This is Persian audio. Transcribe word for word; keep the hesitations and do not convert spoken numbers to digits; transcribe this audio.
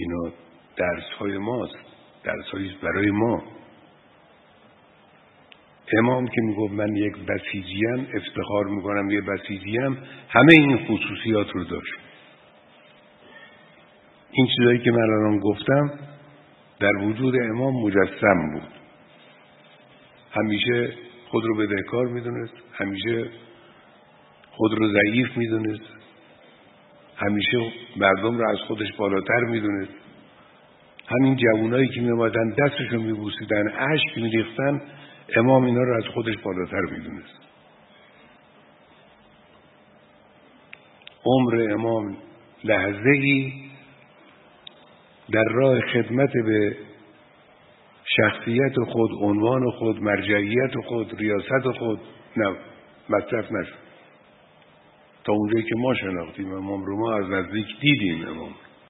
اینا درس های ماست، درس هاییست برای ما. امام که میگفت من یک بسیجیم، افتخار میکنم یک بسیجیم، همه این خصوصیات رو داشت. این چیزایی که من الان گفتم در وجود امام مجسم بود. همیشه خود رو بدهکار میدونست، همیشه خود رو ضعیف میدونست، همیشه مردم رو از خودش بالاتر میدونست. همین جوانایی که میومدن دستشون میبوسیدن، اشک میریختن، امام اینا رو از خودش بالاتر میدونست. عمر امام لحظه‌ای در راه خدمت به شخصیت خود، عنوان خود، مرجعیت خود، ریاست خود نه مصرف نشد. تا اونجایی که ما شناختیم امام رو، ما از نزدیک دیدیم امام.